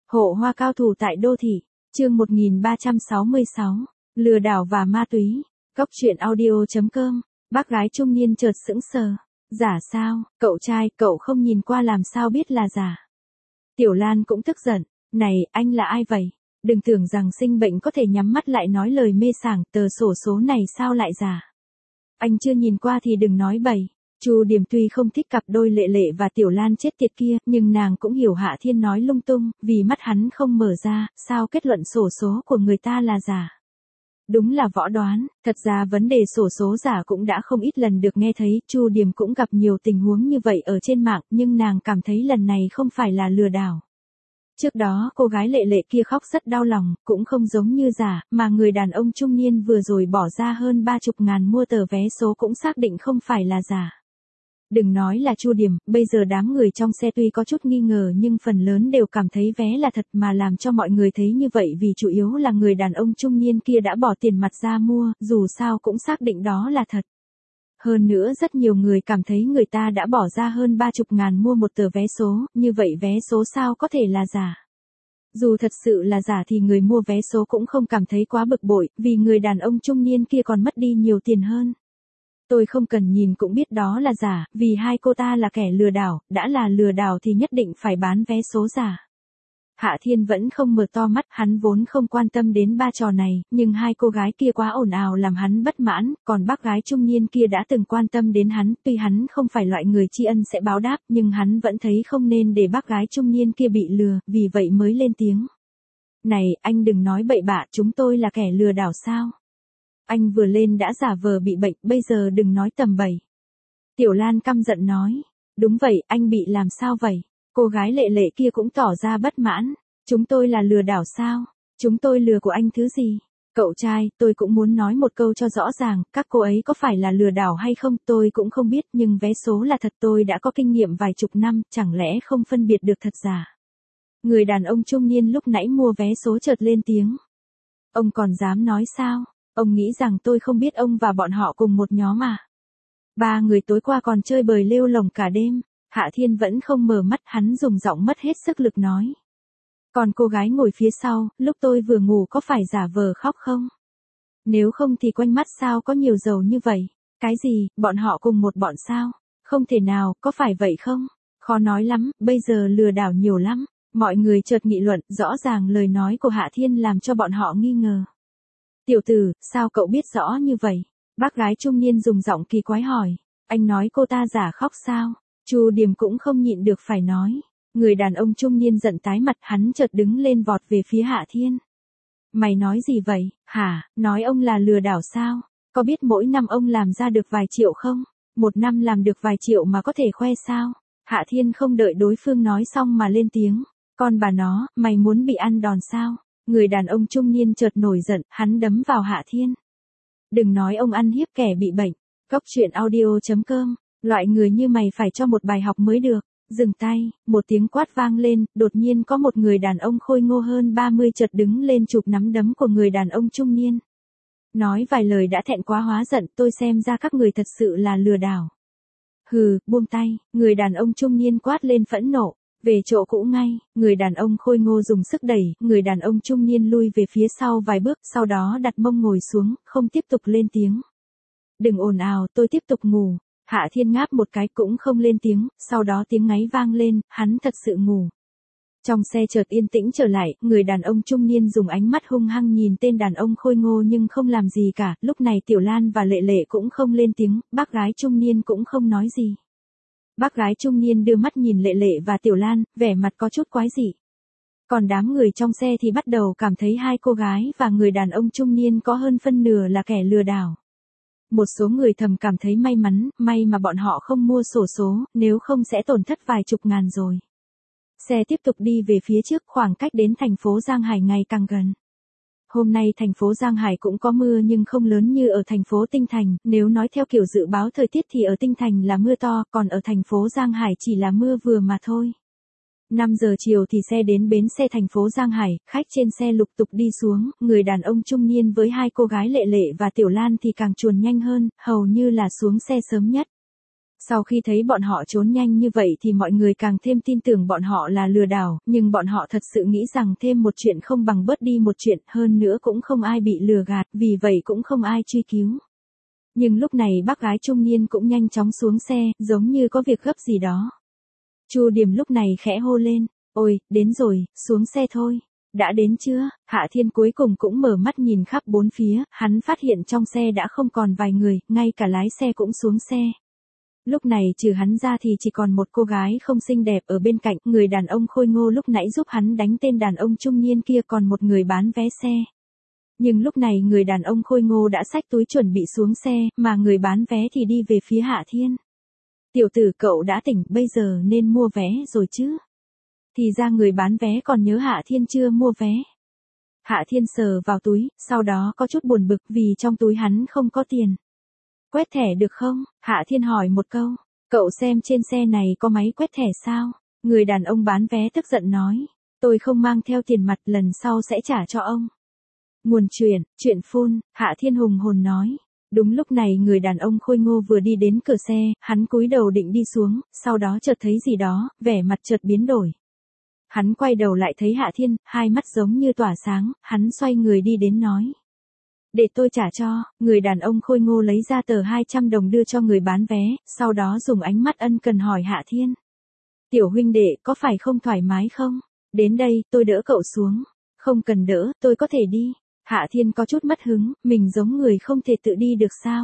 Hộ hoa cao thủ tại đô thị, chương 1366, lừa đảo và ma túy. Góc truyện audio.com, bác gái trung niên chợt sững sờ. Giả sao, cậu trai, cậu không nhìn qua làm sao biết là giả. Tiểu Lan cũng tức giận, này, anh là ai vậy? Đừng tưởng rằng sinh bệnh có thể nhắm mắt lại nói lời mê sảng, tờ sổ số này sao lại giả. Anh chưa nhìn qua thì đừng nói bậy. Chu Điềm tuy không thích cặp đôi Lệ Lệ và Tiểu Lan chết tiệt kia, nhưng nàng cũng hiểu Hạ Thiên nói lung tung, vì mắt hắn không mở ra, sao kết luận sổ số của người ta là giả. Đúng là võ đoán, thật ra vấn đề sổ số giả cũng đã không ít lần được nghe thấy, Chu Điềm cũng gặp nhiều tình huống như vậy ở trên mạng, nhưng nàng cảm thấy lần này không phải là lừa đảo. Trước đó cô gái Lệ Lệ kia khóc rất đau lòng, cũng không giống như giả, mà người đàn ông trung niên vừa rồi bỏ ra hơn 30.000 mua tờ vé số cũng xác định không phải là giả. Đừng nói là Chu Điềm, bây giờ đám người trong xe tuy có chút nghi ngờ nhưng phần lớn đều cảm thấy vé là thật, mà làm cho mọi người thấy như vậy vì chủ yếu là người đàn ông trung niên kia đã bỏ tiền mặt ra mua, dù sao cũng xác định đó là thật. Hơn nữa rất nhiều người cảm thấy người ta đã bỏ ra hơn 30.000 mua một tờ vé số, như vậy vé số sao có thể là giả. Dù thật sự là giả thì người mua vé số cũng không cảm thấy quá bực bội, vì người đàn ông trung niên kia còn mất đi nhiều tiền hơn. Tôi không cần nhìn cũng biết đó là giả, vì hai cô ta là kẻ lừa đảo, đã là lừa đảo thì nhất định phải bán vé số giả. Hạ Thiên vẫn không mở to mắt, hắn vốn không quan tâm đến ba trò này, nhưng hai cô gái kia quá ồn ào làm hắn bất mãn, còn bác gái trung niên kia đã từng quan tâm đến hắn, tuy hắn không phải loại người tri ân sẽ báo đáp, nhưng hắn vẫn thấy không nên để bác gái trung niên kia bị lừa, vì vậy mới lên tiếng. Này, anh đừng nói bậy bạ, chúng tôi là kẻ lừa đảo sao? Anh vừa lên đã giả vờ bị bệnh, bây giờ đừng nói tầm bậy. Tiểu Lan căm giận nói, đúng vậy, anh bị làm sao vậy? Cô gái Lệ Lệ kia cũng tỏ ra bất mãn, chúng tôi là lừa đảo sao? Chúng tôi lừa của anh thứ gì? Cậu trai, tôi cũng muốn nói một câu cho rõ ràng, các cô ấy có phải là lừa đảo hay không tôi cũng không biết, nhưng vé số là thật, tôi đã có kinh nghiệm vài chục năm, chẳng lẽ không phân biệt được thật giả? Người đàn ông trung niên lúc nãy mua vé số chợt lên tiếng. Ông còn dám nói sao? Ông nghĩ rằng tôi không biết ông và bọn họ cùng một nhóm à? Ba người tối qua còn chơi bời lêu lổng cả đêm. Hạ Thiên vẫn không mở mắt, hắn dùng giọng mất hết sức lực nói. Còn cô gái ngồi phía sau, lúc tôi vừa ngủ có phải giả vờ khóc không? Nếu không thì quanh mắt sao có nhiều dầu như vậy? Cái gì, bọn họ cùng một bọn sao? Không thể nào, có phải vậy không? Khó nói lắm, bây giờ lừa đảo nhiều lắm. Mọi người chợt nghị luận, rõ ràng lời nói của Hạ Thiên làm cho bọn họ nghi ngờ. Tiểu tử, sao cậu biết rõ như vậy? Bác gái trung niên dùng giọng kỳ quái hỏi. Anh nói cô ta giả khóc sao? Chu Điềm cũng không nhịn được phải nói. Người đàn ông trung niên giận tái mặt, hắn chợt đứng lên vọt về phía Hạ Thiên. Mày nói gì vậy, hả? Nói ông là lừa đảo sao? Có biết mỗi năm ông làm ra được vài triệu không? Một năm làm được vài triệu mà có thể khoe sao? Hạ Thiên không đợi đối phương nói xong mà lên tiếng. Con bà nó, mày muốn bị ăn đòn sao? Người đàn ông trung niên chợt nổi giận, hắn đấm vào Hạ Thiên. Đừng nói ông ăn hiếp kẻ bị bệnh. Góc truyện audio.com, loại người như mày phải cho một bài học mới được. Dừng tay, một tiếng quát vang lên, đột nhiên có một người đàn ông khôi ngô hơn 30 chợt đứng lên chụp nắm đấm của người đàn ông trung niên. Nói vài lời đã thẹn quá hóa giận, tôi xem ra các người thật sự là lừa đảo. Hừ, buông tay, người đàn ông trung niên quát lên phẫn nộ. Về chỗ cũ ngay, người đàn ông khôi ngô dùng sức đẩy, người đàn ông trung niên lui về phía sau vài bước, sau đó đặt mông ngồi xuống, không tiếp tục lên tiếng. Đừng ồn ào, tôi tiếp tục ngủ. Hạ Thiên ngáp một cái cũng không lên tiếng, sau đó tiếng ngáy vang lên, hắn thật sự ngủ. Trong xe chợt yên tĩnh trở lại, người đàn ông trung niên dùng ánh mắt hung hăng nhìn tên đàn ông khôi ngô nhưng không làm gì cả, lúc này Tiểu Lan và Lệ Lệ cũng không lên tiếng, bác gái trung niên cũng không nói gì. Bác gái trung niên đưa mắt nhìn Lệ Lệ và Tiểu Lan, vẻ mặt có chút quái dị. Còn đám người trong xe thì bắt đầu cảm thấy hai cô gái và người đàn ông trung niên có hơn phân nửa là kẻ lừa đảo. Một số người thầm cảm thấy may mắn, may mà bọn họ không mua xổ số, nếu không sẽ tổn thất vài chục ngàn rồi. Xe tiếp tục đi về phía trước, khoảng cách đến thành phố Giang Hải ngày càng gần. Hôm nay thành phố Giang Hải cũng có mưa nhưng không lớn như ở thành phố Tinh Thành, nếu nói theo kiểu dự báo thời tiết thì ở Tinh Thành là mưa to, còn ở thành phố Giang Hải chỉ là mưa vừa mà thôi. 5 giờ chiều thì xe đến bến xe thành phố Giang Hải, khách trên xe lục tục đi xuống, người đàn ông trung niên với hai cô gái Lệ Lệ và Tiểu Lan thì càng chuồn nhanh hơn, hầu như là xuống xe sớm nhất. Sau khi thấy bọn họ trốn nhanh như vậy thì mọi người càng thêm tin tưởng bọn họ là lừa đảo, nhưng bọn họ thật sự nghĩ rằng thêm một chuyện không bằng bớt đi một chuyện, hơn nữa cũng không ai bị lừa gạt, vì vậy cũng không ai truy cứu. Nhưng lúc này bác gái trung niên cũng nhanh chóng xuống xe, giống như có việc gấp gì đó. Chu Điểm lúc này khẽ hô lên, ôi, đến rồi, xuống xe thôi. Đã đến chưa? Hạ Thiên cuối cùng cũng mở mắt nhìn khắp bốn phía, hắn phát hiện trong xe đã không còn vài người, ngay cả lái xe cũng xuống xe. Lúc này trừ hắn ra thì chỉ còn một cô gái không xinh đẹp ở bên cạnh, người đàn ông khôi ngô lúc nãy giúp hắn đánh tên đàn ông trung niên kia, còn một người bán vé xe. Nhưng lúc này người đàn ông khôi ngô đã xách túi chuẩn bị xuống xe, mà người bán vé thì đi về phía Hạ Thiên. Tiểu tử, cậu đã tỉnh, bây giờ nên mua vé rồi chứ? Thì ra người bán vé còn nhớ Hạ Thiên chưa mua vé. Hạ Thiên sờ vào túi, sau đó có chút buồn bực vì trong túi hắn không có tiền. Quét thẻ được không? Hạ Thiên hỏi một câu. Cậu xem trên xe này có máy quét thẻ sao? Người đàn ông bán vé tức giận nói. Tôi không mang theo tiền mặt, lần sau sẽ trả cho ông. Nguồn chuyện phun, Hạ Thiên hùng hồn nói. Đúng lúc này người đàn ông khôi ngô vừa đi đến cửa xe, hắn cúi đầu định đi xuống, sau đó chợt thấy gì đó, vẻ mặt chợt biến đổi. Hắn quay đầu lại thấy Hạ Thiên, hai mắt giống như tỏa sáng, hắn xoay người đi đến nói. Để tôi trả cho, người đàn ông khôi ngô lấy ra tờ 200 đồng đưa cho người bán vé, sau đó dùng ánh mắt ân cần hỏi Hạ Thiên. Tiểu huynh đệ, có phải không thoải mái không? Đến đây, tôi đỡ cậu xuống. Không cần đỡ, tôi có thể đi. Hạ Thiên có chút mất hứng, mình giống người không thể tự đi được sao?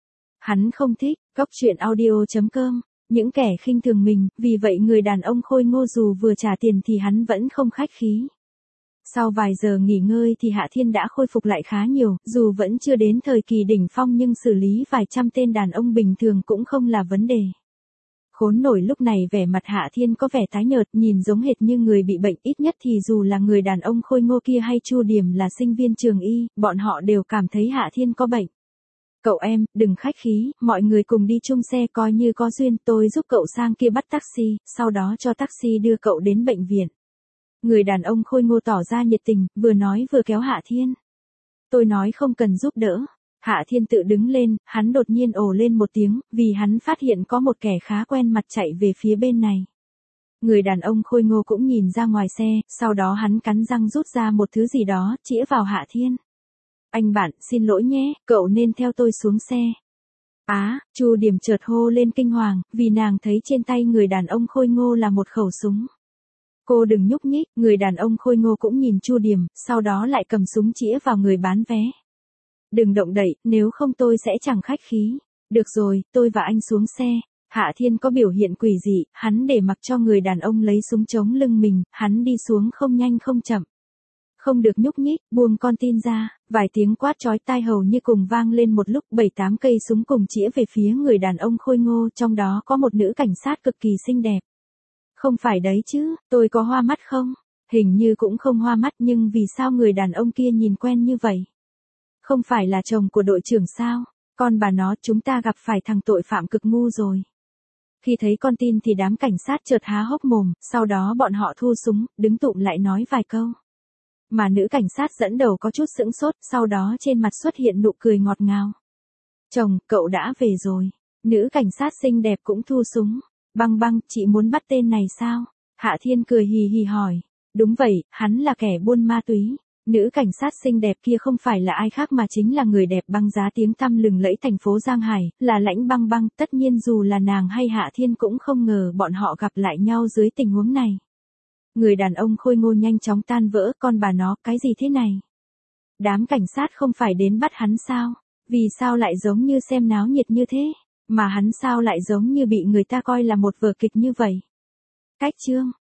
Hắn không thích, goctruyện.audio.com, những kẻ khinh thường mình, vì vậy người đàn ông khôi ngô dù vừa trả tiền thì hắn vẫn không khách khí. Sau vài giờ nghỉ ngơi thì Hạ Thiên đã khôi phục lại khá nhiều, dù vẫn chưa đến thời kỳ đỉnh phong nhưng xử lý vài trăm tên đàn ông bình thường cũng không là vấn đề. Khốn nổi, lúc này vẻ mặt Hạ Thiên có vẻ tái nhợt, nhìn giống hệt như người bị bệnh, ít nhất thì dù là người đàn ông khôi ngô kia hay Chu Điểm là sinh viên trường y, bọn họ đều cảm thấy Hạ Thiên có bệnh. Cậu em, đừng khách khí, mọi người cùng đi chung xe coi như có duyên, tôi giúp cậu sang kia bắt taxi, sau đó cho taxi đưa cậu đến bệnh viện. Người đàn ông khôi ngô tỏ ra nhiệt tình, vừa nói vừa kéo Hạ Thiên. Tôi nói không cần giúp đỡ. Hạ Thiên tự đứng lên, hắn đột nhiên ồ lên một tiếng, vì hắn phát hiện có một kẻ khá quen mặt chạy về phía bên này. Người đàn ông khôi ngô cũng nhìn ra ngoài xe, sau đó hắn cắn răng rút ra một thứ gì đó, chĩa vào Hạ Thiên. Anh bạn, xin lỗi nhé, cậu nên theo tôi xuống xe. Chu Điểm chợt hô lên kinh hoàng, vì nàng thấy trên tay người đàn ông khôi ngô là một khẩu súng. Cô đừng nhúc nhích, người đàn ông khôi ngô cũng nhìn Chu Điểm, sau đó lại cầm súng chĩa vào người bán vé. Đừng động đậy, nếu không tôi sẽ chẳng khách khí. Được rồi, tôi và anh xuống xe. Hạ Thiên có biểu hiện quỷ dị, hắn để mặc cho người đàn ông lấy súng chống lưng mình, hắn đi xuống không nhanh không chậm. Không được nhúc nhích, buông con tin ra, vài tiếng quát chói tai hầu như cùng vang lên một lúc, 7-8 cây súng cùng chĩa về phía người đàn ông khôi ngô, trong đó có một nữ cảnh sát cực kỳ xinh đẹp. Không phải đấy chứ, tôi có hoa mắt không? Hình như cũng không hoa mắt, nhưng vì sao người đàn ông kia nhìn quen như vậy? Không phải là chồng của đội trưởng sao? Con bà nó, chúng ta gặp phải thằng tội phạm cực ngu rồi. Khi thấy con tin thì đám cảnh sát chợt há hốc mồm, sau đó bọn họ thu súng, đứng tụm lại nói vài câu. Mà nữ cảnh sát dẫn đầu có chút sững sốt, sau đó trên mặt xuất hiện nụ cười ngọt ngào. Chồng, cậu đã về rồi. Nữ cảnh sát xinh đẹp cũng thu súng. Băng băng, chị muốn bắt tên này sao? Hạ Thiên cười hì hì hỏi. Đúng vậy, hắn là kẻ buôn ma túy. Nữ cảnh sát xinh đẹp kia không phải là ai khác mà chính là người đẹp băng giá tiếng tăm lừng lẫy thành phố Giang Hải, là Lãnh Băng Băng. Tất nhiên dù là nàng hay Hạ Thiên cũng không ngờ bọn họ gặp lại nhau dưới tình huống này. Người đàn ông khôi ngô nhanh chóng tan vỡ, con bà nó, cái gì thế này? Đám cảnh sát không phải đến bắt hắn sao? Vì sao lại giống như xem náo nhiệt như thế? Mà hắn sao lại giống như bị người ta coi là một vở kịch như vậy? Cách chương